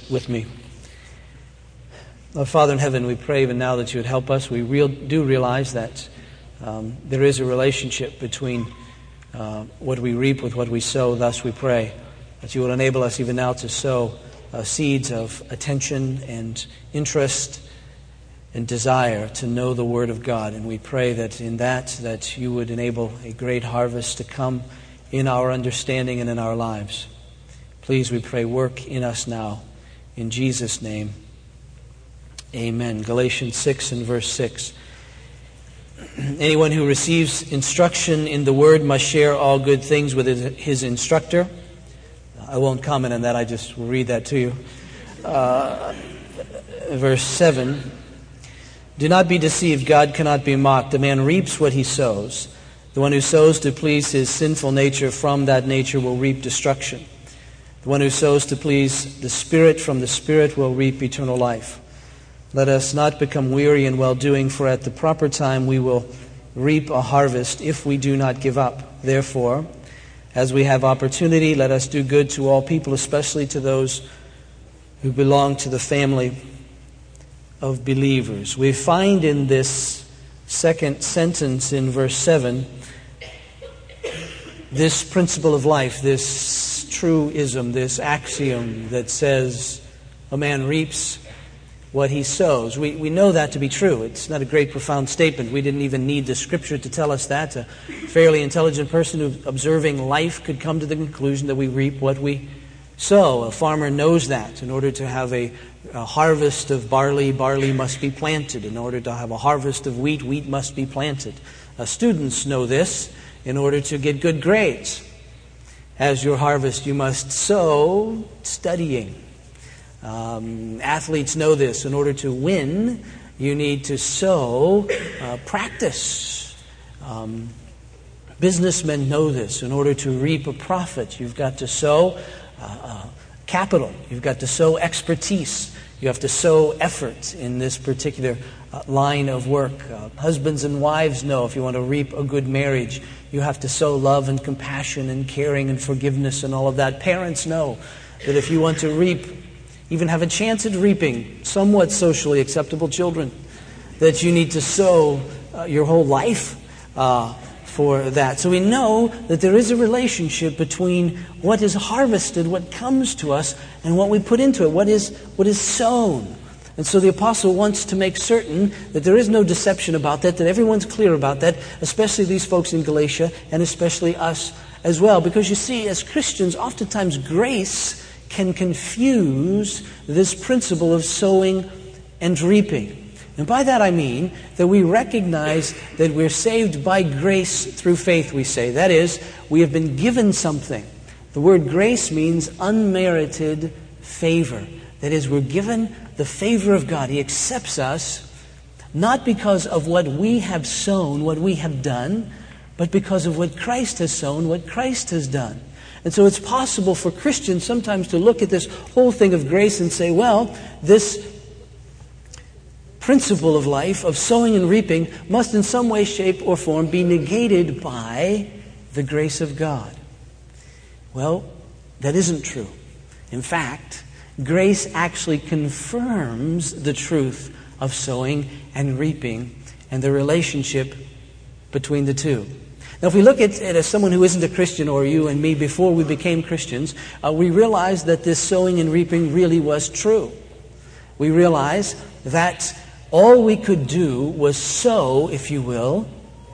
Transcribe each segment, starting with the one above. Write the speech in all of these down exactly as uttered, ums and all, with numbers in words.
with me. Our Father in heaven, we pray even now that you would help us. We real, do realize that um, there is a relationship between uh, what we reap with what we sow. Thus we pray that you will enable us even now to sow uh, seeds of attention and interest and desire to know the Word of God. And we pray that in that, that you would enable a great harvest to come in our understanding and in our lives. Please, we pray, work in us now. In Jesus' name, amen. Galatians six and verse six. Anyone who receives instruction in the Word must share all good things with his, his instructor. I won't comment on that. I just will read that to you. Uh, verse seven. Do not be deceived. God cannot be mocked. A man reaps what he sows. The one who sows to please his sinful nature from that nature will reap destruction. The one who sows to please the Spirit from the Spirit will reap eternal life. Let us not become weary in well-doing, for at the proper time we will reap a harvest if we do not give up. Therefore, as we have opportunity, let us do good to all people, especially to those who belong to the family of believers. We find in this second sentence in verse seven this principle of life, this truism, this axiom that says a man reaps what he sows. We, we know that to be true. It's not a great profound statement. We didn't even need the Scripture to tell us that. A fairly intelligent person who observing life could come to the conclusion that we reap what we sow. A farmer knows that. In order to have a, a harvest of barley, barley must be planted. In order to have a harvest of wheat, wheat must be planted. Uh, students know this. In order to get good grades as your harvest, you must sow studying. Um, athletes know this. In order to win, you need to sow uh, practice. Um, businessmen know this. In order to reap a profit, you've got to sow uh, uh, capital. You've got to sow expertise. You have to sow effort in this particular uh, line of work. Uh, husbands and wives know if you want to reap a good marriage, you have to sow love and compassion and caring and forgiveness and all of that. Parents know that if you want to reap, even have a chance at reaping somewhat socially acceptable children, that you need to sow uh, your whole life uh, for that. So we know that there is a relationship between what is harvested, what comes to us, and what we put into it, what is what is sown. And so the apostle wants to make certain that there is no deception about that, that everyone's clear about that, especially these folks in Galatia, and especially us as well. Because you see, as Christians, oftentimes grace can confuse this principle of sowing and reaping. And by that I mean that we recognize that we're saved by grace through faith, we say. That is, we have been given something. The word grace means unmerited favor. That is, we're given the favor of God. He accepts us not because of what we have sown, what we have done, but because of what Christ has sown, what Christ has done. And so it's possible for Christians sometimes to look at this whole thing of grace and say, well, this principle of life, of sowing and reaping, must in some way, shape, or form be negated by the grace of God. Well, that isn't true. In fact, grace actually confirms the truth of sowing and reaping and the relationship between the two. Now, if we look at it as someone who isn't a Christian, or you and me before we became Christians, uh, we realize that this sowing and reaping really was true. We realize that all we could do was sow, if you will,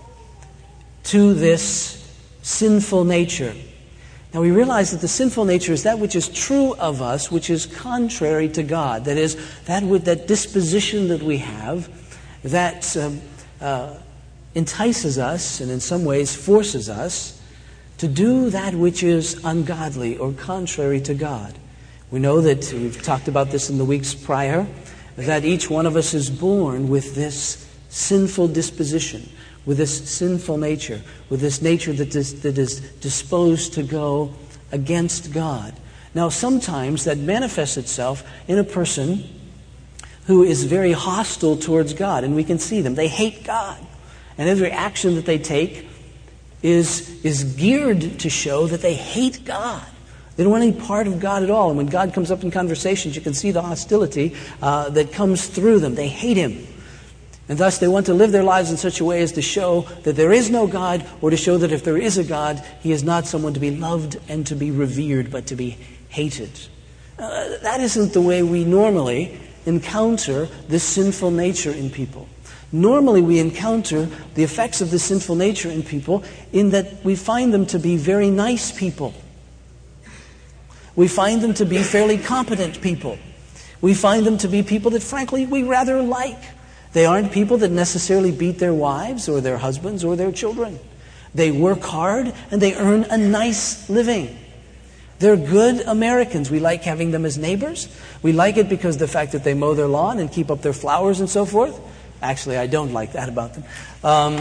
to this sinful nature. Now, we realize that the sinful nature is that which is true of us, which is contrary to God. That is, that with that disposition that we have, that um, uh, entices us and in some ways forces us to do that which is ungodly or contrary to God. We know that, we've talked about this in the weeks prior, that each one of us is born with this sinful disposition, with this sinful nature, with this nature that is, that is disposed to go against God. Now, sometimes that manifests itself in a person who is very hostile towards God, and we can see them. They hate God. And every action that they take is, is geared to show that they hate God. They don't want any part of God at all. And when God comes up in conversations, you can see the hostility uh, that comes through them. They hate Him. And thus they want to live their lives in such a way as to show that there is no God, or to show that if there is a God, He is not someone to be loved and to be revered, but to be hated. Uh, that isn't the way we normally encounter this sinful nature in people. Normally we encounter the effects of this sinful nature in people in that we find them to be very nice people. We find them to be fairly competent people. We find them to be people that, frankly, we rather like. They aren't people that necessarily beat their wives or their husbands or their children. They work hard and they earn a nice living. They're good Americans. We like having them as neighbors. We like it because of the fact that they mow their lawn and keep up their flowers and so forth. Actually, I don't like that about them. Um,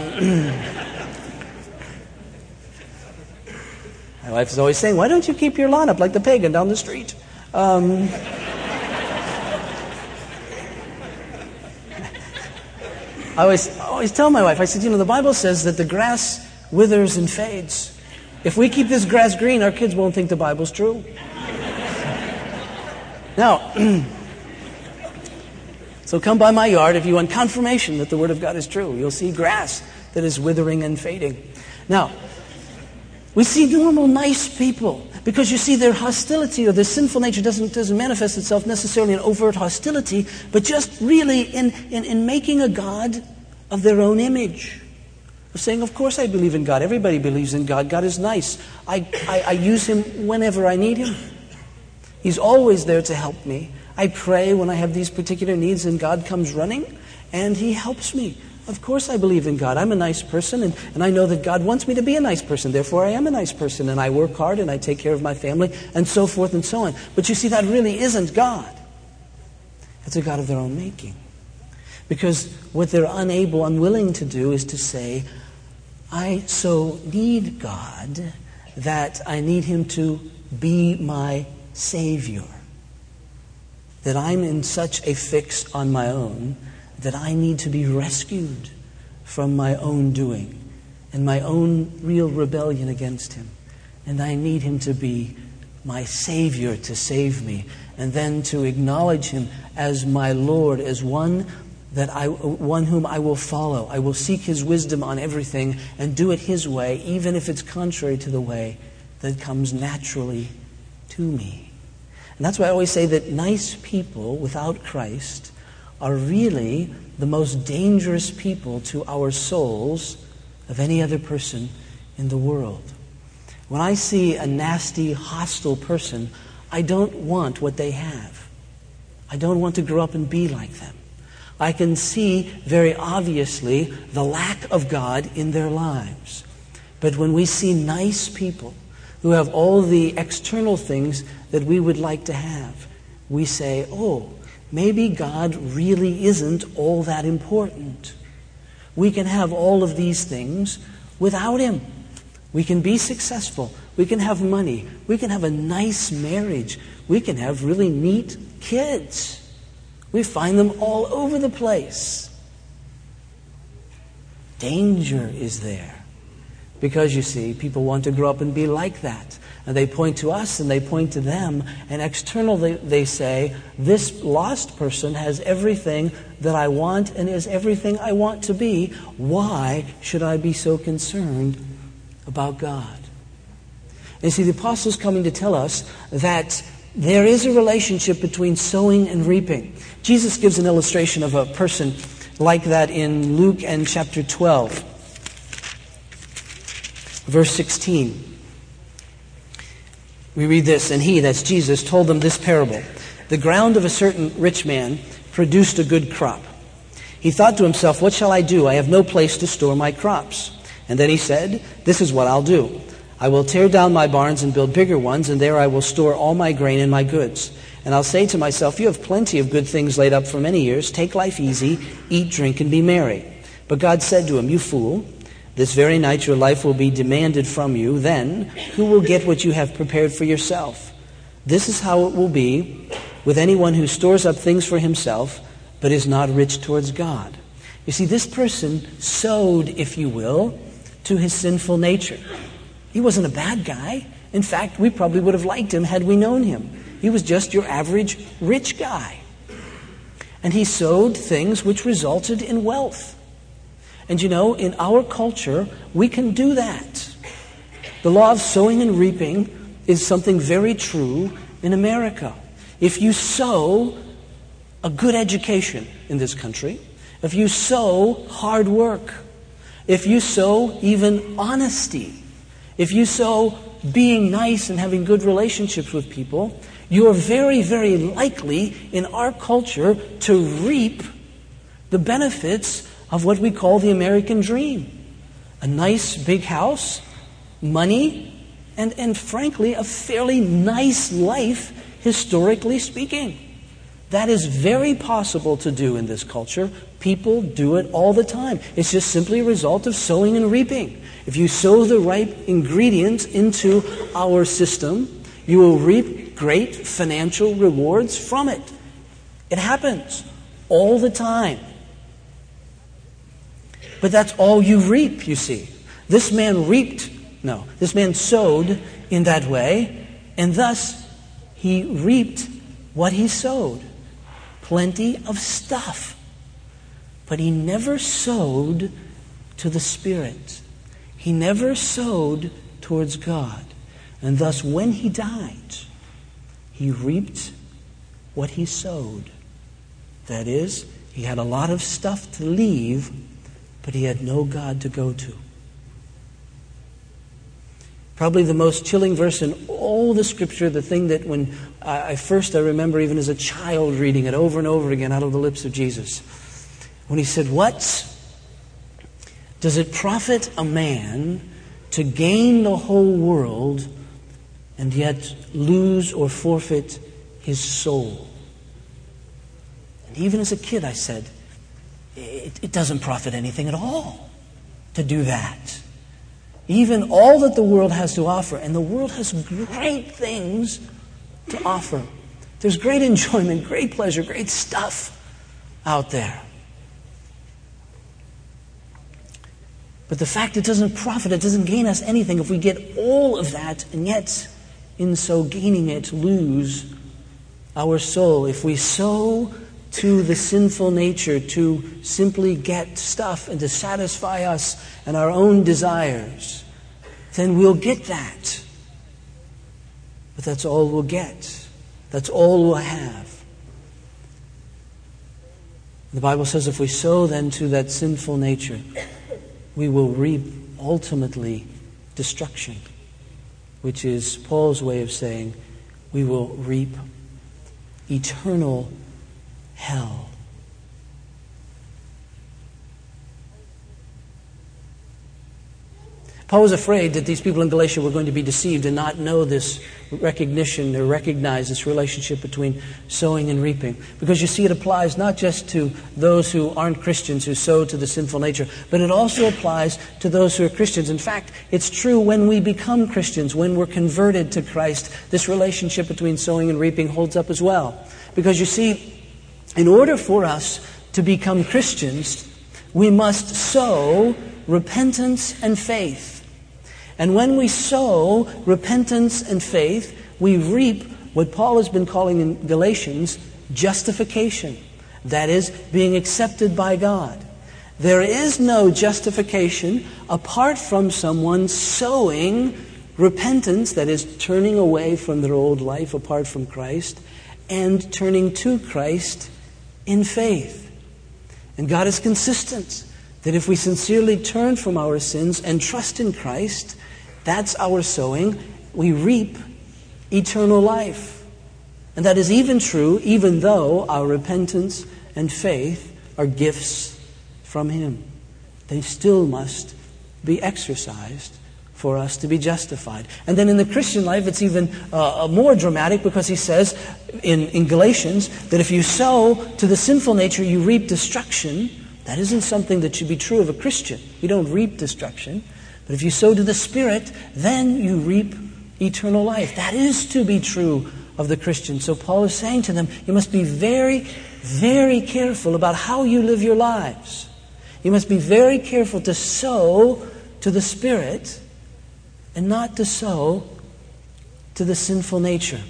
my wife is always saying, why don't you keep your lawn up like the pagan down the street? Um, I always, I always tell my wife, I said, you know, the Bible says that the grass withers and fades. If we keep this grass green, our kids won't think the Bible's true. Now, so come by my yard if you want confirmation that the Word of God is true. You'll see grass that is withering and fading. Now, we see normal, nice people. Because you see, their hostility or their sinful nature doesn't, doesn't manifest itself necessarily in overt hostility, but just really in, in, in making a God of their own image. Of saying, of course I believe in God. Everybody believes in God. God is nice. I, I, I use Him whenever I need Him. He's always there to help me. I pray when I have these particular needs and God comes running and He helps me. Of course I believe in God. I'm a nice person and, and I know that God wants me to be a nice person. Therefore I am a nice person and I work hard and I take care of my family and so forth and so on. But you see, that really isn't God. It's a God of their own making. Because what they're unable, unwilling to do is to say, I so need God that I need Him to be my Savior. That I'm in such a fix on my own that I need to be rescued from my own doing and my own real rebellion against Him. And I need Him to be my Savior to save me, and then to acknowledge Him as my Lord, as one that I, one whom I will follow. I will seek His wisdom on everything and do it His way, even if it's contrary to the way that comes naturally to me. And that's why I always say that nice people without Christ are really the most dangerous people to our souls of any other person in the world. When I see a nasty, hostile person, I don't want what they have. I don't want to grow up and be like them. I can see very obviously the lack of God in their lives. But when we see nice people who have all the external things that we would like to have, we say, oh, maybe God really isn't all that important. We can have all of these things without Him. We can be successful. We can have money. We can have a nice marriage. We can have really neat kids. We find them all over the place. Danger is there. Because, you see, people want to grow up and be like that. And they point to us and they point to them. And externally they say, this lost person has everything that I want and is everything I want to be. Why should I be so concerned about God? And see, the apostle's coming to tell us that there is a relationship between sowing and reaping. Jesus gives an illustration of a person like that in Luke and chapter twelve, verse sixteen. We read this, and he, that's Jesus, told them this parable. The ground of a certain rich man produced a good crop. He thought to himself, what shall I do? I have no place to store my crops. And then he said, this is what I'll do. I will tear down my barns and build bigger ones, and there I will store all my grain and my goods. And I'll say to myself, you have plenty of good things laid up for many years. Take life easy, eat, drink, and be merry. But God said to him, you fool, this very night your life will be demanded from you. Then who will get what you have prepared for yourself? This is how it will be with anyone who stores up things for himself, but is not rich towards God. You see, this person sowed, if you will, to his sinful nature. He wasn't a bad guy. In fact, we probably would have liked him had we known him. He was just your average rich guy. And he sowed things which resulted in wealth. And you know, in our culture, we can do that. The law of sowing and reaping is something very true in America. If you sow a good education in this country, if you sow hard work, if you sow even honesty, if you sow being nice and having good relationships with people, you are very, very likely in our culture to reap the benefits of what we call the American dream. A nice big house, money, and, and frankly, a fairly nice life, historically speaking. That is very possible to do in this culture. People do it all the time. It's just simply a result of sowing and reaping. If you sow the right ingredients into our system, you will reap great financial rewards from it. It happens all the time. But that's all you reap, you see. This man reaped, no, this man sowed in that way, and thus he reaped what he sowed. Plenty of stuff. But he never sowed to the Spirit. He never sowed towards God. And thus, when he died, he reaped what he sowed. That is, he had a lot of stuff to leave, but he had no God to go to. Probably the most chilling verse in all the Scripture, the thing that when I first I remember even as a child reading it over and over again out of the lips of Jesus. When he said, "What does it profit a man to gain the whole world and yet lose or forfeit his soul?" And even as a kid I said, it, it doesn't profit anything at all to do that. Even all that the world has to offer, and the world has great things to offer. There's great enjoyment, great pleasure, great stuff out there. But the fact it doesn't profit, it doesn't gain us anything if we get all of that and yet in so gaining it lose our soul. If we sow to the sinful nature to simply get stuff and to satisfy us and our own desires, then we'll get that. But that's all we'll get. That's all we'll have. The Bible says if we sow then to that sinful nature, we will reap ultimately destruction, which is Paul's way of saying we will reap eternal hell. Paul was afraid that these people in Galatia were going to be deceived and not know this recognition or recognize this relationship between sowing and reaping. Because you see, it applies not just to those who aren't Christians who sow to the sinful nature, but it also applies to those who are Christians. In fact, it's true when we become Christians, when we're converted to Christ, this relationship between sowing and reaping holds up as well. Because you see, in order for us to become Christians, we must sow repentance and faith. And when we sow repentance and faith, we reap what Paul has been calling in Galatians justification. That is, being accepted by God. There is no justification apart from someone sowing repentance, that is, turning away from their old life apart from Christ, and turning to Christ in faith. And God is consistent that if we sincerely turn from our sins and trust in Christ, that's our sowing, we reap eternal life. And that is even true even though our repentance and faith are gifts from Him. They still must be exercised for us to be justified. And then in the Christian life, it's even uh, more dramatic because he says in, in Galatians that if you sow to the sinful nature, you reap destruction. That isn't something that should be true of a Christian. You don't reap destruction. But if you sow to the Spirit, then you reap eternal life. That is to be true of the Christian. So Paul is saying to them, you must be very, very careful about how you live your lives. You must be very careful to sow to the Spirit and not to sow to the sinful nature.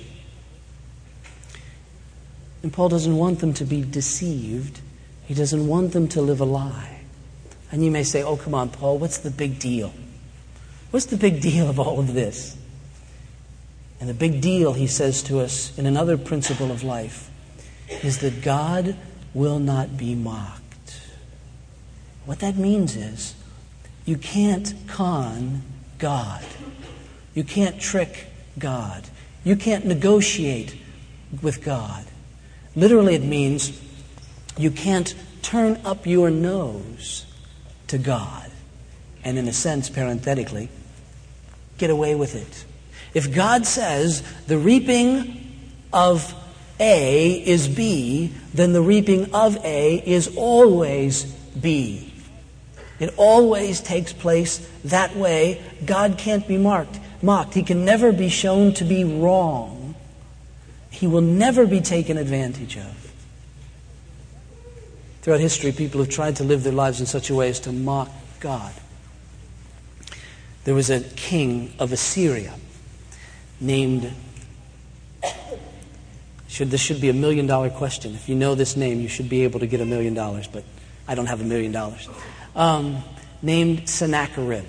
And Paul doesn't want them to be deceived. He doesn't want them to live a lie. And you may say, oh, come on, Paul, what's the big deal? What's the big deal of all of this? And the big deal, he says to us in another principle of life, is that God will not be mocked. What that means is you can't con God. You can't trick God. You can't negotiate with God. Literally, it means you can't turn up your nose to God and, in a sense, parenthetically, get away with it. If God says the reaping of A is B, then the reaping of A is always B. It always takes place that way. God can't be marked, mocked. He can never be shown to be wrong. He will never be taken advantage of. Throughout history, people have tried to live their lives in such a way as to mock God. There was a king of Assyria named, should this should be a million dollar question. If you know this name, you should be able to get a million dollars, but I don't have a million dollars. Um, named Sennacherib.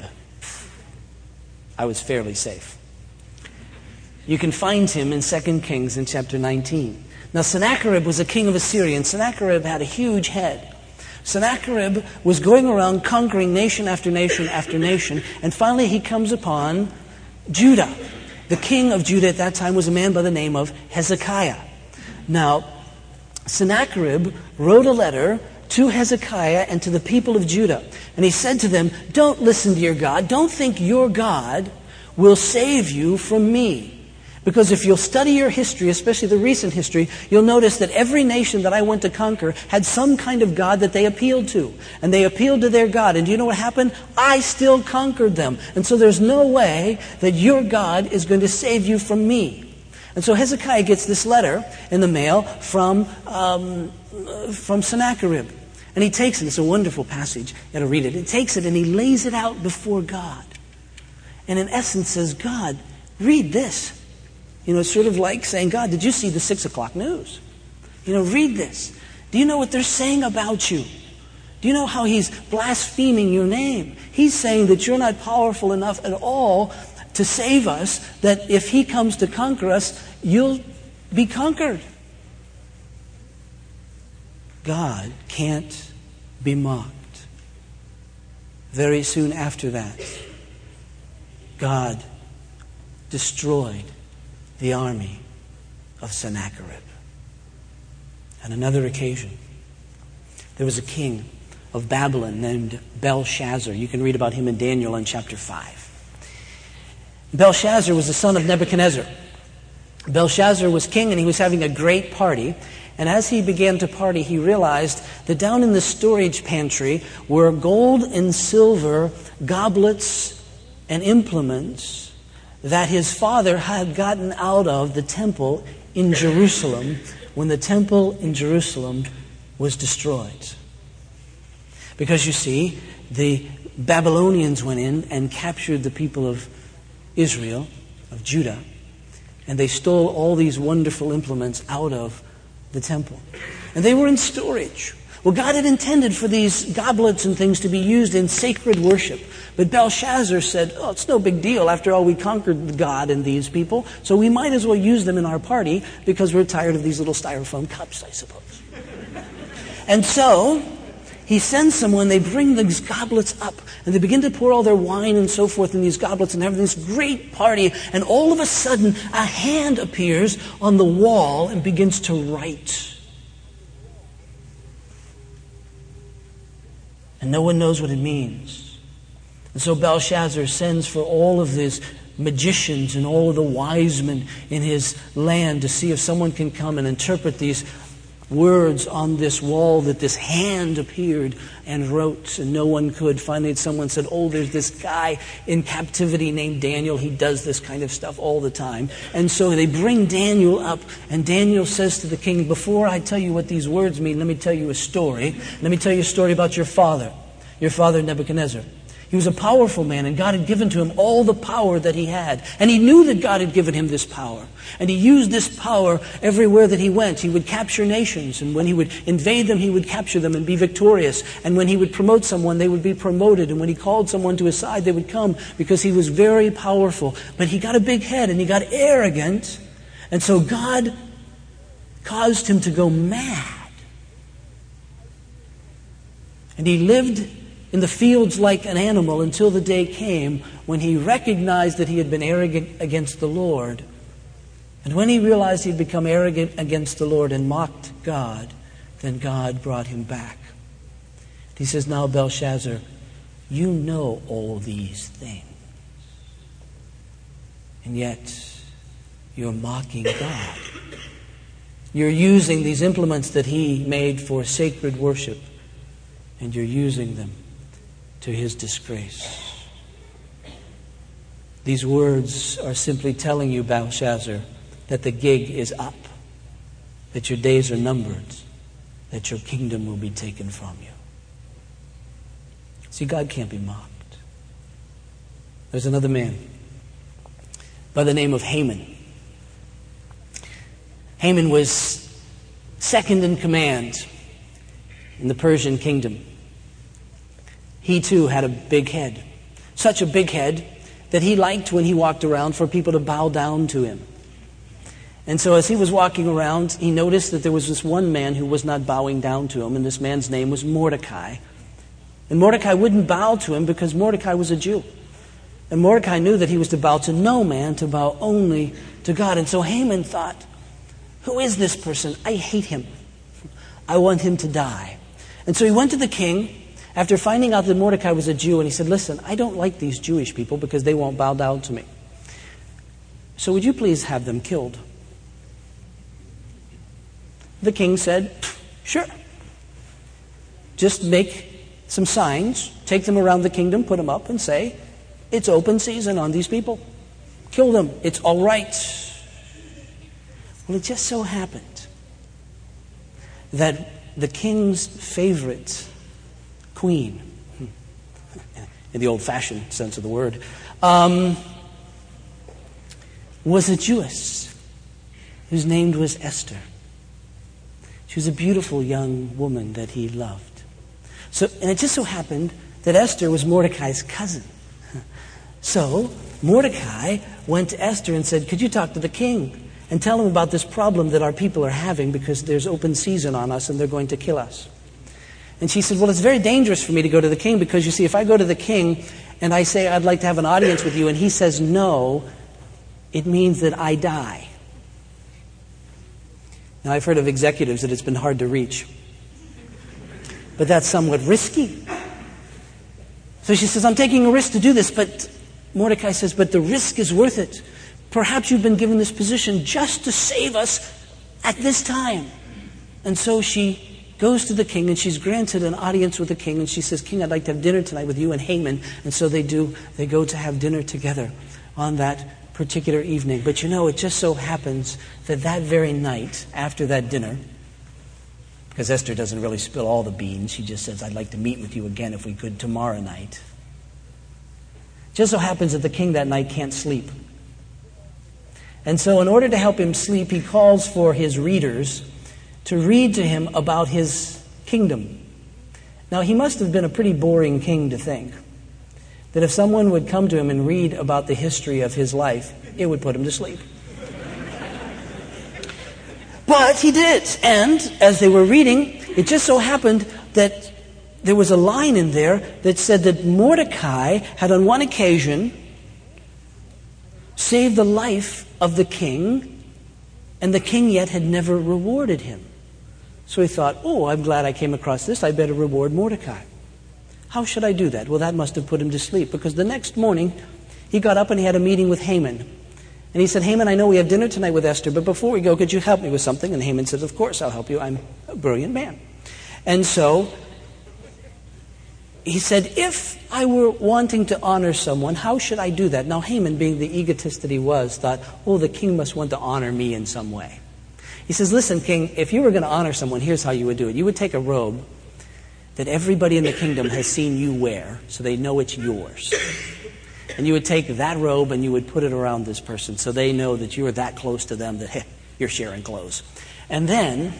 I was fairly safe. You can find him in Second Kings in chapter nineteen. Now, Sennacherib was a king of Assyria, and Sennacherib had a huge head. Sennacherib was going around conquering nation after nation after nation, and finally he comes upon Judah. The king of Judah at that time was a man by the name of Hezekiah. Now, Sennacherib wrote a letter to Hezekiah and to the people of Judah. And he said to them, don't listen to your God. Don't think your God will save you from me. Because if you'll study your history, especially the recent history, you'll notice that every nation that I went to conquer had some kind of God that they appealed to. And they appealed to their God. And do you know what happened? I still conquered them. And so there's no way that your God is going to save you from me. And so Hezekiah gets this letter in the mail from, um, from Sennacherib. And he takes it. It's a wonderful passage. You got to read it. He takes it and he lays it out before God. And in essence says, God, read this. You know, it's sort of like saying, God, did you see the six o'clock news? You know, read this. Do you know what they're saying about you? Do you know how he's blaspheming your name? He's saying that you're not powerful enough at all to save us, that if he comes to conquer us, you'll be conquered. God can't be mocked. Very soon after that, God destroyed the army of Sennacherib. On another occasion, there was a king of Babylon named Belshazzar. You can read about him in Daniel in chapter five. Belshazzar was the son of Nebuchadnezzar. Belshazzar was king and he was having a great party. And as he began to party, he realized that down in the storage pantry were gold and silver goblets and implements that his father had gotten out of the temple in Jerusalem when the temple in Jerusalem was destroyed. Because you see, the Babylonians went in and captured the people of Israel, of Judah, and they stole all these wonderful implements out of the temple. And they were in storage. Well, God had intended for these goblets and things to be used in sacred worship. But Belshazzar said, oh, it's no big deal. After all, we conquered God and these people, so we might as well use them in our party because we're tired of these little styrofoam cups, I suppose. And so he sends someone, they bring these goblets up, and they begin to pour all their wine and so forth in these goblets and have this great party. And all of a sudden, a hand appears on the wall and begins to write. And no one knows what it means. And so Belshazzar sends for all of his magicians and all of the wise men in his land to see if someone can come and interpret these words on this wall that this hand appeared and wrote, and no one could. Finally, someone said, oh, there's this guy in captivity named Daniel. He does this kind of stuff all the time. And so they bring Daniel up, and Daniel says to the king, before I tell you what these words mean, let me tell you a story. Let me tell you a story about your father, your father Nebuchadnezzar. He was a powerful man, and God had given to him all the power that he had. And he knew that God had given him this power. And he used this power everywhere that he went. He would capture nations, and when he would invade them, he would capture them and be victorious. And when he would promote someone, they would be promoted. And when he called someone to his side, they would come, because he was very powerful. But he got a big head, and he got arrogant. And so God caused him to go mad. And he lived in the fields like an animal until the day came when he recognized that he had been arrogant against the Lord. And when he realized he had become arrogant against the Lord and mocked God, then God brought him back. He says, now, Belshazzar, you know all these things. And yet, you're mocking God. You're using these implements that he made for sacred worship, and you're using them to his disgrace. These words are simply telling you, Belshazzar, that the gig is up, that your days are numbered, that your kingdom will be taken from you. See, God can't be mocked. There's another man by the name of Haman. Haman was second in command in the Persian kingdom. He too had a big head. Such a big head that he liked, when he walked around, for people to bow down to him. And so as he was walking around, he noticed that there was this one man who was not bowing down to him, and this man's name was Mordecai. And Mordecai wouldn't bow to him because Mordecai was a Jew. And Mordecai knew that he was to bow to no man, to bow only to God. And so Haman thought, who is this person? I hate him. I want him to die. And so he went to the king after finding out that Mordecai was a Jew, and he said, listen, I don't like these Jewish people because they won't bow down to me. So would you please have them killed? The king said, sure. Just make some signs, take them around the kingdom, put them up, and say, it's open season on these people. Kill them. It's all right. Well, it just so happened that the king's favorite queen, in the old-fashioned sense of the word, um, was a Jewess whose name was Esther. She was a beautiful young woman that he loved. So, and it just so happened that Esther was Mordecai's cousin. So Mordecai went to Esther and said, could you talk to the king and tell him about this problem that our people are having because there's open season on us and they're going to kill us? And she said, well, it's very dangerous for me to go to the king because, you see, if I go to the king and I say I'd like to have an audience with you and he says no, it means that I die. Now, I've heard of executives that it's been hard to reach. But that's somewhat risky. So she says, I'm taking a risk to do this, but Mordecai says, but the risk is worth it. Perhaps you've been given this position just to save us at this time. And so she goes to the king, and she's granted an audience with the king, and she says, King, I'd like to have dinner tonight with you and Haman. And so they do. They go to have dinner together on that particular evening. But you know, it just so happens that that very night, after that dinner, because Esther doesn't really spill all the beans, she just says, I'd like to meet with you again if we could tomorrow night. Just so happens that the king that night can't sleep. And so in order to help him sleep, he calls for his readers to read to him about his kingdom. Now, he must have been a pretty boring king to think that if someone would come to him and read about the history of his life, it would put him to sleep. But he did. And as they were reading, it just so happened that there was a line in there that said that Mordecai had on one occasion saved the life of the king, and the king yet had never rewarded him. So he thought, oh, I'm glad I came across this. I better reward Mordecai. How should I do that? Well, that must have put him to sleep, because the next morning he got up and he had a meeting with Haman. And he said, Haman, I know we have dinner tonight with Esther, but before we go, could you help me with something? And Haman said, of course, I'll help you. I'm a brilliant man. And so he said, if I were wanting to honor someone, how should I do that? Now, Haman, being the egotist that he was, thought, oh, the king must want to honor me in some way. He says, listen, king, if you were going to honor someone, here's how you would do it. You would take a robe that everybody in the kingdom has seen you wear, so they know it's yours. And you would take that robe and you would put it around this person so they know that you are that close to them that hey, you're sharing clothes. And then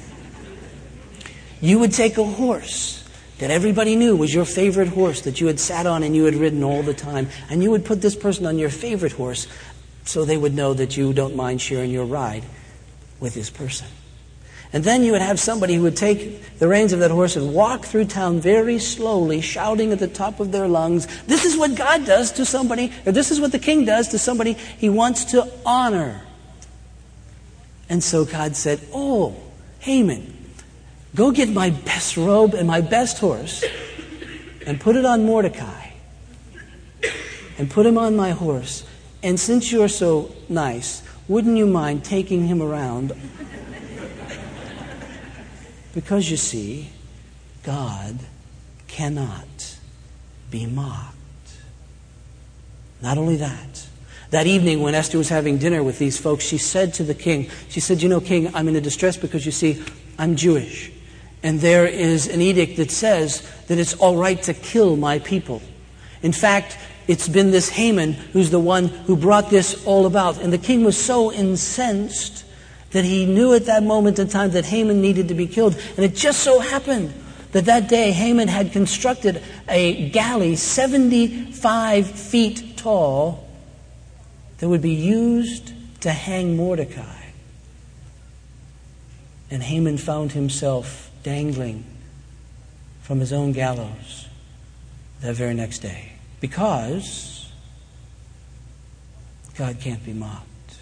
you would take a horse that everybody knew was your favorite horse that you had sat on and you had ridden all the time. And you would put this person on your favorite horse so they would know that you don't mind sharing your ride with this person. And then you would have somebody who would take the reins of that horse and walk through town very slowly, shouting at the top of their lungs, this is what God does to somebody, or this is what the king does to somebody he wants to honor. And so God said, oh, Haman, go get my best robe and my best horse and put it on Mordecai and put him on my horse. And since you're so nice, wouldn't you mind taking him around? Because you see, God cannot be mocked. Not only that, that evening when Esther was having dinner with these folks, she said to the king, she said, you know, king, I'm in a distress because you see, I'm Jewish. And there is an edict that says that it's all right to kill my people. In fact, it's been this Haman who's the one who brought this all about. And the king was so incensed that he knew at that moment in time that Haman needed to be killed. And it just so happened that that day Haman had constructed a galley seventy-five feet tall that would be used to hang Mordecai. And Haman found himself dangling from his own gallows that very next day. Because God can't be mocked.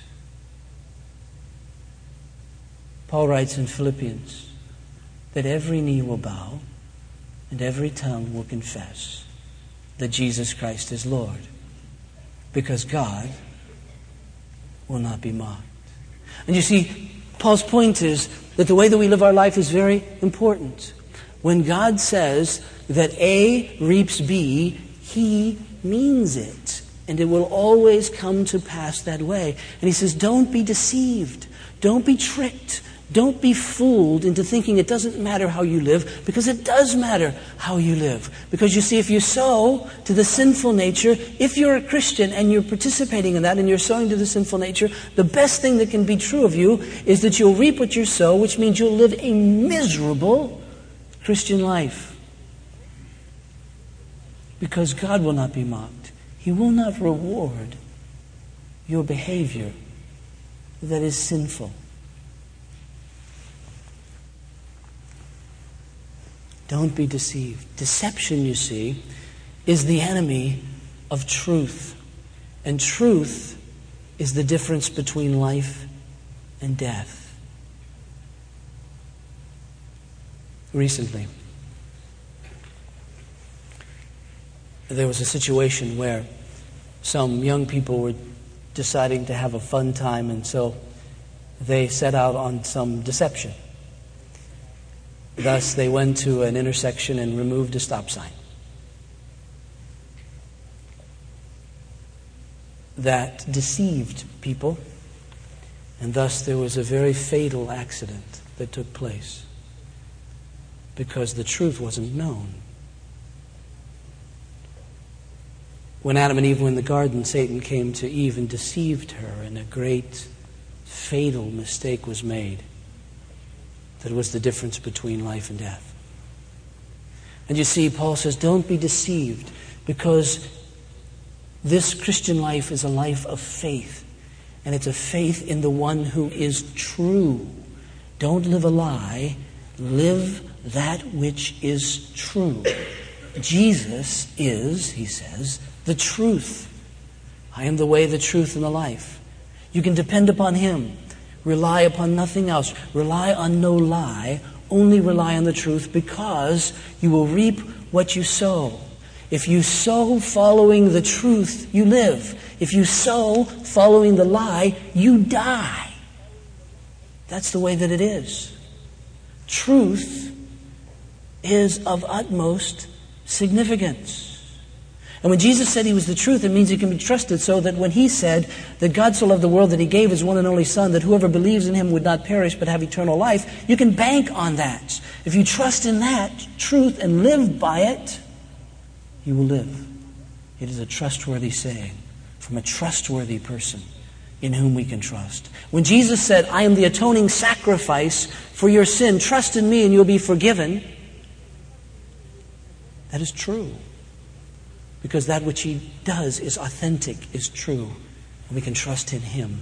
Paul writes in Philippians that every knee will bow and every tongue will confess that Jesus Christ is Lord, because God will not be mocked. And you see, Paul's point is that the way that we live our life is very important. When God says that A reaps B, He means it. And it will always come to pass that way. And he says, don't be deceived. Don't be tricked. Don't be fooled into thinking it doesn't matter how you live, because it does matter how you live. Because you see, if you sow to the sinful nature, if you're a Christian and you're participating in that and you're sowing to the sinful nature, the best thing that can be true of you is that you'll reap what you sow, which means you'll live a miserable Christian life. Because God will not be mocked. He will not reward your behavior that is sinful. Don't be deceived. Deception, you see, is the enemy of truth. And truth is the difference between life and death. Recently, there was a situation where some young people were deciding to have a fun time, and so they set out on some deception. Thus, they went to an intersection and removed a stop sign. That deceived people, and thus there was a very fatal accident that took place because the truth wasn't known. When Adam and Eve were in the garden, Satan came to Eve and deceived her, and a great fatal mistake was made. That was the difference between life and death. And you see, Paul says, don't be deceived, because this Christian life is a life of faith. And it's a faith in the one who is true. Don't live a lie. Live that which is true. Jesus is, he says, the truth. I am the way, the truth, and the life. You can depend upon Him. Rely upon nothing else. Rely on no lie. Only rely on the truth, because you will reap what you sow. If you sow following the truth, you live. If you sow following the lie, you die. That's the way that it is. Truth is of utmost significance. And when Jesus said he was the truth, it means he can be trusted, so that when he said that God so loved the world that he gave his one and only Son, that whoever believes in him would not perish but have eternal life, you can bank on that. If you trust in that truth and live by it, you will live. It is a trustworthy saying from a trustworthy person in whom we can trust. When Jesus said, I am the atoning sacrifice for your sin, trust in me and you'll be forgiven, that is true. Because that which he does is authentic, is true, and we can trust in him.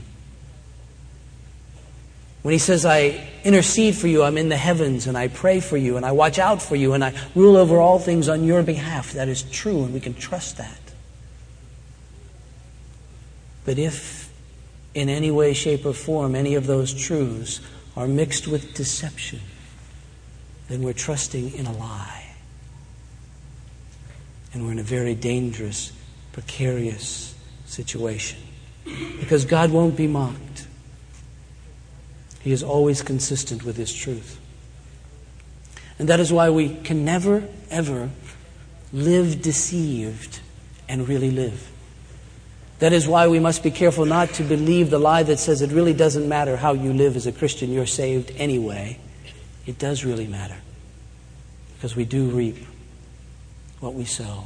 When he says, I intercede for you, I'm in the heavens, and I pray for you, and I watch out for you, and I rule over all things on your behalf, that is true, and we can trust that. But if in any way, shape, or form any of those truths are mixed with deception, then we're trusting in a lie. And we're in a very dangerous, precarious situation. Because God won't be mocked. He is always consistent with his truth. And that is why we can never, ever live deceived and really live. That is why we must be careful not to believe the lie that says it really doesn't matter how you live as a Christian, you're saved anyway. It does really matter. Because we do reap what we sow.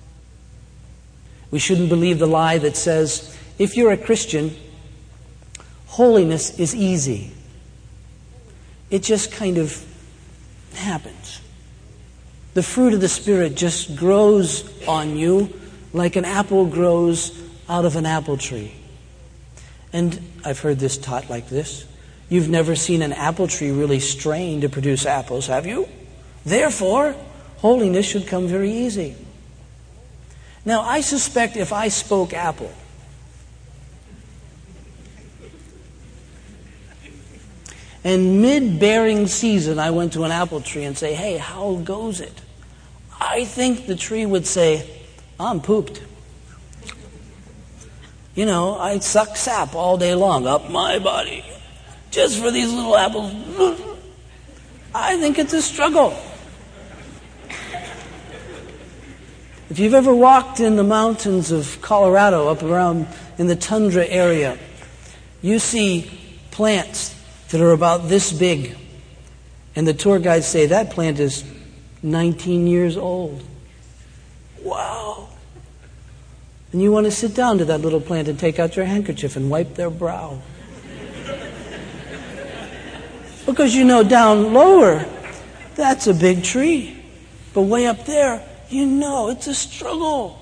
We shouldn't believe the lie that says, if you're a Christian, holiness is easy. It just kind of happens. The fruit of the Spirit just grows on you like an apple grows out of an apple tree. And I've heard this taught like this. You've never seen an apple tree really strain to produce apples, have you? Therefore, holiness should come very easy. Now, I suspect if I spoke apple, and mid-bearing season I went to an apple tree and say, hey, how goes it? I think the tree would say, I'm pooped. You know, I suck sap all day long up my body just for these little apples. I think it's a struggle. If you've ever walked in the mountains of Colorado, up around in the tundra area, you see plants that are about this big. And the tour guides say, that plant is nineteen years old. Wow. And you want to sit down to that little plant and take out your handkerchief and wipe their brow. Because you know down lower, that's a big tree. But way up there, you know it's a struggle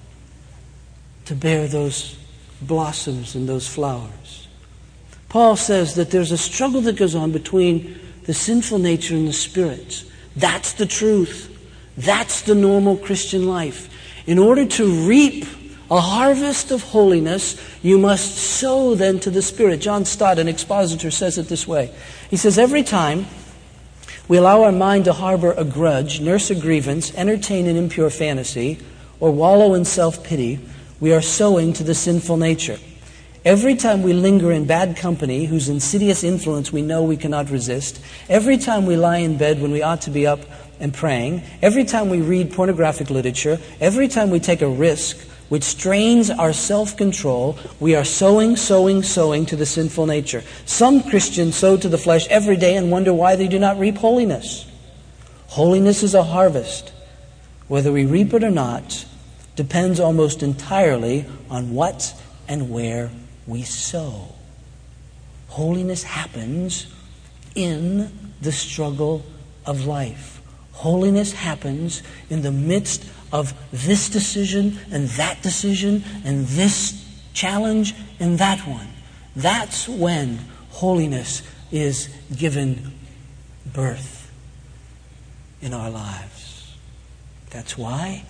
to bear those blossoms and those flowers. Paul says that there's a struggle that goes on between the sinful nature and the spirit. That's the truth. That's the normal Christian life. In order to reap a harvest of holiness, you must sow then to the Spirit. John Stott, an expositor, says it this way. He says, every time we allow our mind to harbor a grudge, nurse a grievance, entertain an impure fantasy, or wallow in self-pity, we are sowing to the sinful nature. Every time we linger in bad company, whose insidious influence we know we cannot resist, every time we lie in bed when we ought to be up and praying, every time we read pornographic literature, every time we take a risk which strains our self-control, we are sowing, sowing, sowing to the sinful nature. Some Christians sow to the flesh every day and wonder why they do not reap holiness. Holiness is a harvest. Whether we reap it or not depends almost entirely on what and where we sow. Holiness happens in the struggle of life. Holiness happens in the midst of this decision and that decision and this challenge and that one. That's when holiness is given birth in our lives. That's why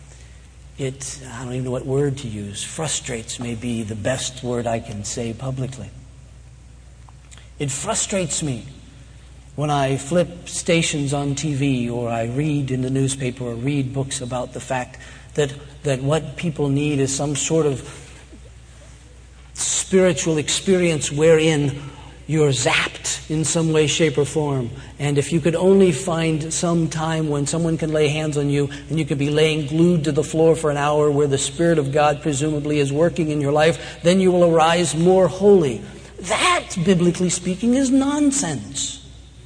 it, I don't even know what word to use, frustrates may be the best word I can say publicly. It frustrates me when I flip stations on T V or I read in the newspaper or read books about the fact that, that what people need is some sort of spiritual experience wherein you're zapped in some way, shape, or form. And if you could only find some time when someone can lay hands on you and you could be laying glued to the floor for an hour where the Spirit of God presumably is working in your life, then you will arise more holy. That, biblically speaking, is nonsense.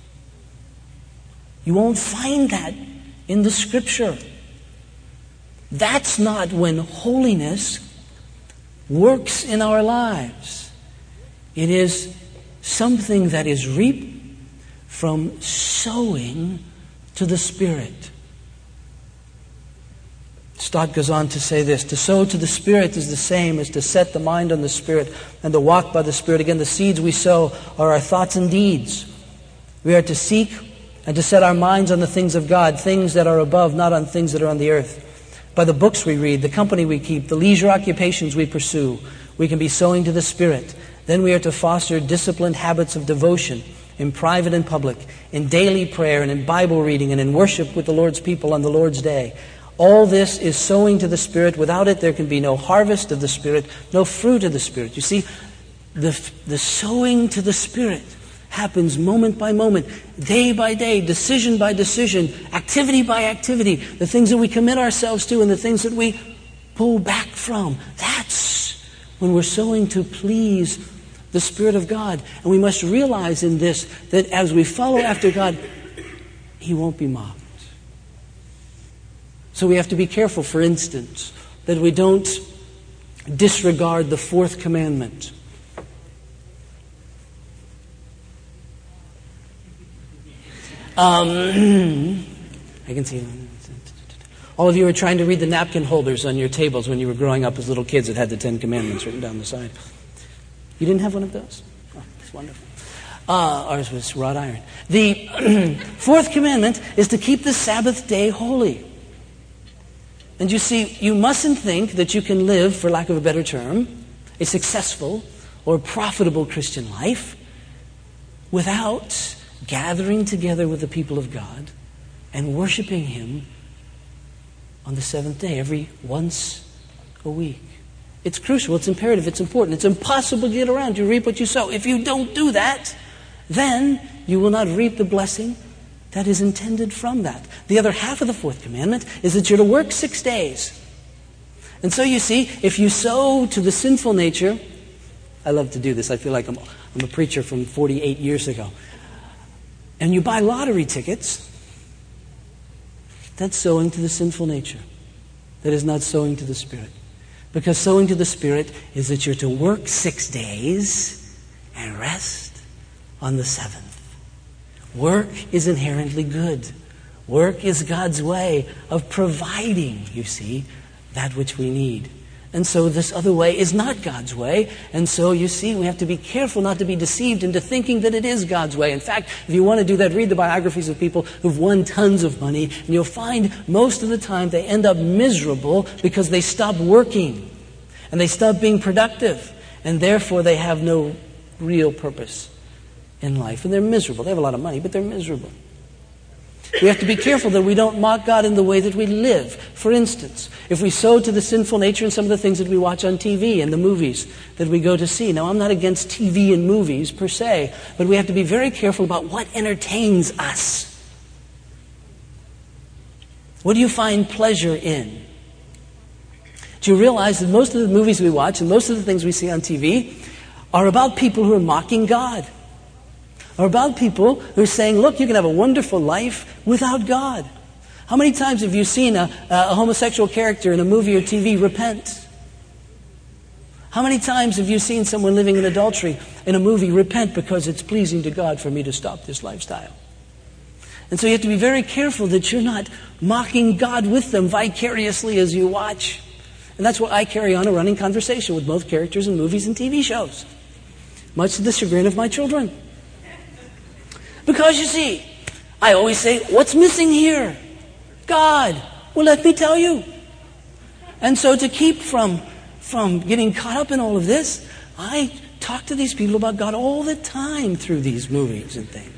You won't find that in the Scripture. That's not when holiness works in our lives. It is something that is reaped from sowing to the Spirit. Stott goes on to say this: to sow to the Spirit is the same as to set the mind on the Spirit and to walk by the Spirit. Again, the seeds we sow are our thoughts and deeds. We are to seek and to set our minds on the things of God, things that are above, not on things that are on the earth. By the books we read, the company we keep, the leisure occupations we pursue, we can be sowing to the Spirit. Then we are to foster disciplined habits of devotion in private and public, in daily prayer and in Bible reading and in worship with the Lord's people on the Lord's day. All this is sowing to the Spirit. Without it, there can be no harvest of the Spirit, no fruit of the Spirit. You see, the, the sowing to the Spirit happens moment by moment, day by day, decision by decision, activity by activity. The things that we commit ourselves to and the things that we pull back from. That's when we're sowing to please the Spirit of God. And we must realize in this that as we follow after God, He won't be mocked. So we have to be careful, for instance, that we don't disregard the fourth commandment. Um, I can see all of you are trying to read the napkin holders on your tables when you were growing up as little kids that had the Ten Commandments written down the side. You didn't have one of those? Oh, that's wonderful. Uh, ours was wrought iron. The fourth commandment is to keep the Sabbath day holy. And you see, you mustn't think that you can live, for lack of a better term, a successful or profitable Christian life without gathering together with the people of God and worshiping Him on the seventh day, every once a week. It's crucial, it's imperative, it's important. It's impossible to get around. You reap what you sow. If you don't do that, then you will not reap the blessing that is intended from that. The other half of the fourth commandment is that you're to work six days. And so you see, if you sow to the sinful nature, I love to do this. I feel like I'm, I'm a preacher from forty-eight years ago. And you buy lottery tickets, that's sowing to the sinful nature. That is not sowing to the Spirit. Because sowing to the Spirit is that you're to work six days and rest on the seventh. Work is inherently good. Work is God's way of providing, you see, that which we need. And so this other way is not God's way. And so, you see, we have to be careful not to be deceived into thinking that it is God's way. In fact, if you want to do that, read the biographies of people who've won tons of money, and you'll find most of the time they end up miserable because they stop working and they stop being productive, and therefore they have no real purpose in life. And they're miserable. They have a lot of money, but they're miserable. We have to be careful that we don't mock God in the way that we live. For instance, if we sow to the sinful nature in some of the things that we watch on T V and the movies that we go to see. Now, I'm not against T V and movies per se, but we have to be very careful about what entertains us. What do you find pleasure in? Do you realize that most of the movies we watch and most of the things we see on T V are about people who are mocking God? Or about people who are saying, look, you can have a wonderful life without God. How many times have you seen a, a homosexual character in a movie or T V repent? How many times have you seen someone living in adultery in a movie repent because it's pleasing to God for me to stop this lifestyle? And so you have to be very careful that you're not mocking God with them vicariously as you watch. And that's why I carry on a running conversation with both characters in movies and T V shows, much to the chagrin of my children. Because, you see, I always say, what's missing here? God. Well, let me tell you. And so to keep from, from getting caught up in all of this, I talk to these people about God all the time through these movies and things.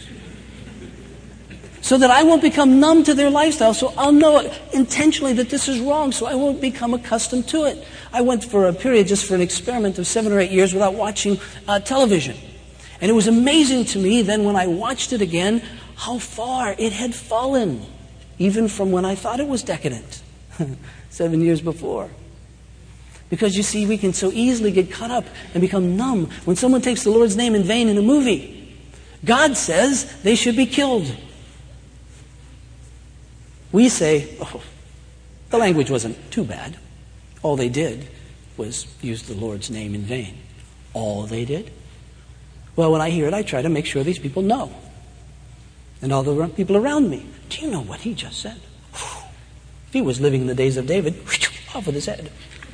So that I won't become numb to their lifestyle, so I'll know intentionally that this is wrong, so I won't become accustomed to it. I went for a period, just for an experiment of seven or eight years without watching uh, television. And it was amazing to me then when I watched it again how far it had fallen, even from when I thought it was decadent seven years before. Because you see, we can so easily get caught up and become numb when someone takes the Lord's name in vain in a movie. God says they should be killed. We say, oh, the language wasn't too bad. All they did was use the Lord's name in vain. All they did? Well, when I hear it, I try to make sure these people know. And all the people around me. Do you know what he just said? If he was living in the days of David, off with his head.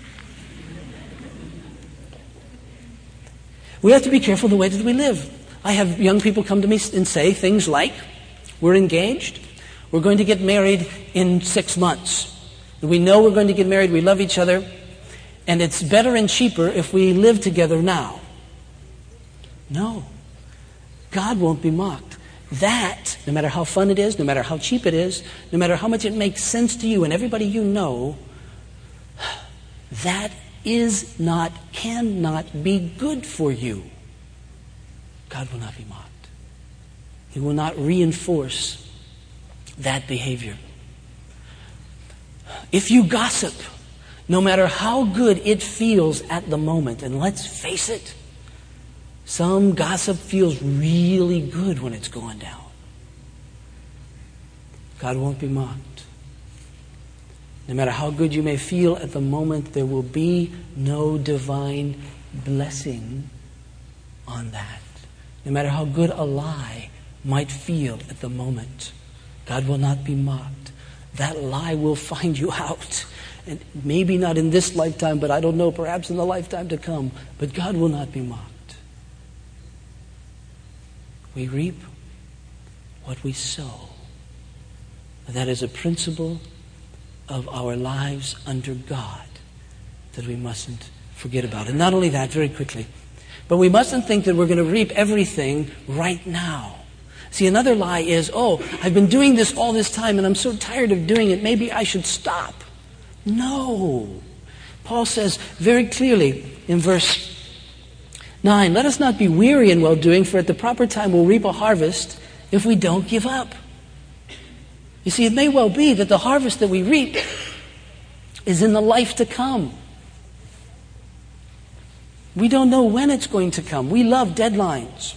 We have to be careful the way that we live. I have young people come to me and say things like, we're engaged, we're going to get married in six months. We know we're going to get married, we love each other, and it's better and cheaper if we live together now. No. God won't be mocked. That, no matter how fun it is, no matter how cheap it is, no matter how much it makes sense to you and everybody you know, that is not, cannot be good for you. God will not be mocked. He will not reinforce that behavior. If you gossip, no matter how good it feels at the moment, and let's face it, some gossip feels really good when it's going down. God won't be mocked. No matter how good you may feel at the moment, there will be no divine blessing on that. No matter how good a lie might feel at the moment, God will not be mocked. That lie will find you out. And maybe not in this lifetime, but I don't know, perhaps in the lifetime to come. But God will not be mocked. We reap what we sow. That is a principle of our lives under God that we mustn't forget about. And not only that, very quickly, but we mustn't think that we're going to reap everything right now. See, another lie is, oh, I've been doing this all this time and I'm so tired of doing it, maybe I should stop. No. Paul says very clearly in verse nine, let us not be weary in well-doing, for at the proper time we'll reap a harvest if we don't give up. You see, it may well be that the harvest that we reap is in the life to come. We don't know when it's going to come. We love deadlines.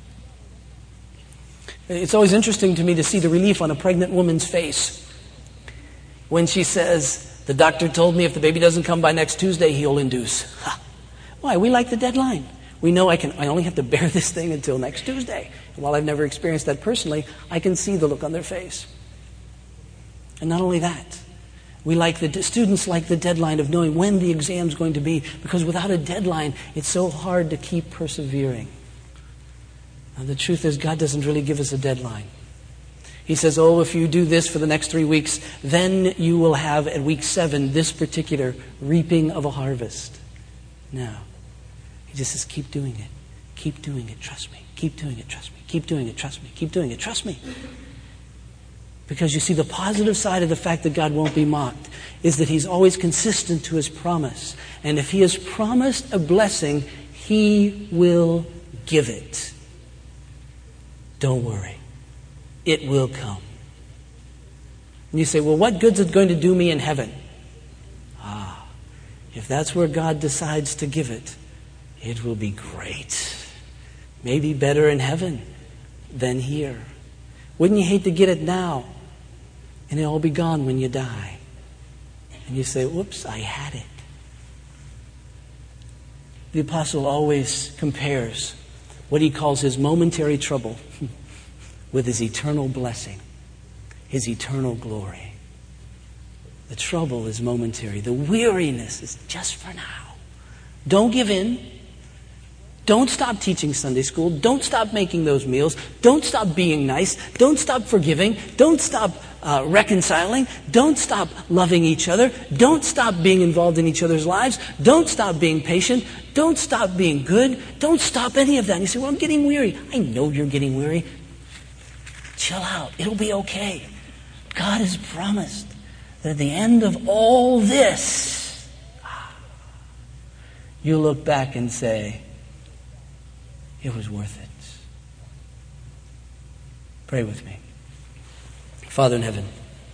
It's always interesting to me to see the relief on a pregnant woman's face when she says, the doctor told me if the baby doesn't come by next Tuesday, he'll induce. Ha. Why? We like the deadline. We know I can. I only have to bear this thing until next Tuesday. And while I've never experienced that personally, I can see the look on their face. And not only that, we like the students like the deadline of knowing when the exam's going to be, because without a deadline, it's so hard to keep persevering. Now, the truth is, God doesn't really give us a deadline. He says, oh, if you do this for the next three weeks, then you will have at week seven this particular reaping of a harvest. No. He just says, keep doing it. Keep doing it. Trust me. Keep doing it. Trust me. Keep doing it. Trust me. Keep doing it. Trust me. Because you see, the positive side of the fact that God won't be mocked is that He's always consistent to His promise. And if He has promised a blessing, He will give it. Don't worry. It will come. And you say, well, what good's it going to do me in heaven? Ah, if that's where God decides to give it, it will be great. Maybe better in heaven than here. Wouldn't you hate to get it now and it'll all be gone when you die? And you say, whoops, I had it. The apostle always compares what he calls his momentary trouble with his eternal blessing, his eternal glory. The trouble is momentary. The weariness is just for now. Don't give in. Don't stop teaching Sunday school. Don't stop making those meals. Don't stop being nice. Don't stop forgiving. Don't stop uh, reconciling. Don't stop loving each other. Don't stop being involved in each other's lives. Don't stop being patient. Don't stop being good. Don't stop any of that. And you say, well, I'm getting weary. I know you're getting weary. Chill out. It'll be okay. God has promised that at the end of all this, you look back and say, It was worth it. Pray with me. Father in heaven,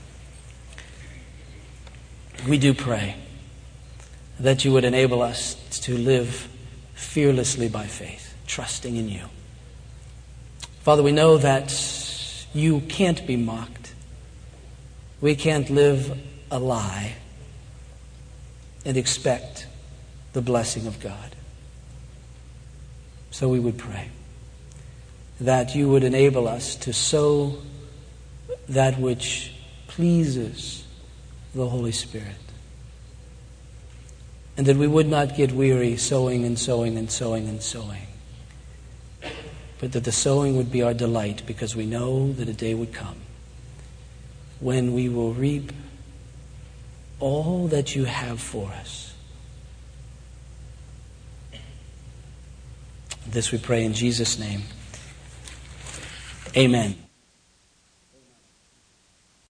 we do pray that you would enable us to live fearlessly by faith, trusting in you. Father, we know that you can't be mocked. We can't live a lie and expect the blessing of God. So we would pray that you would enable us to sow that which pleases the Holy Spirit. And that we would not get weary sowing and sowing and sowing and sowing. But that the sowing would be our delight, because we know that a day would come when we will reap all that you have for us. This we pray in Jesus' name. Amen.